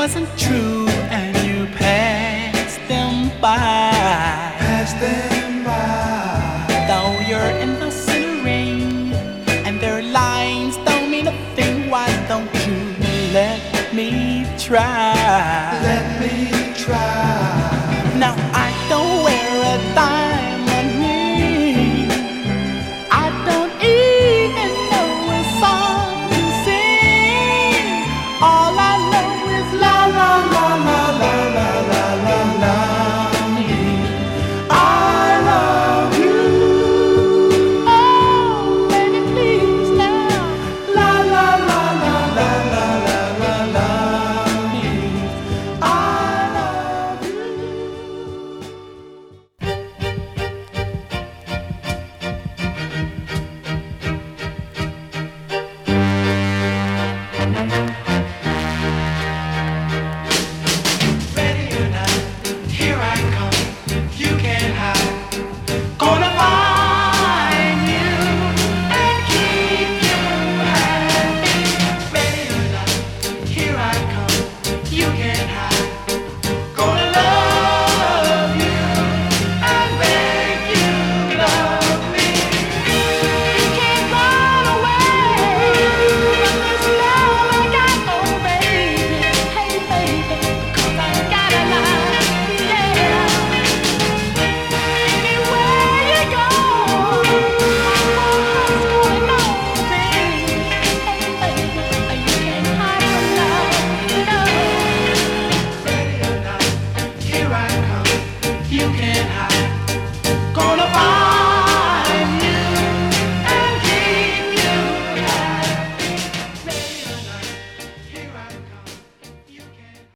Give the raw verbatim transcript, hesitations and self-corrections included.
wasn't true and you passed them by. Pass them by. Though you're in the rain and their lines don't mean a thing, why don't you let me try?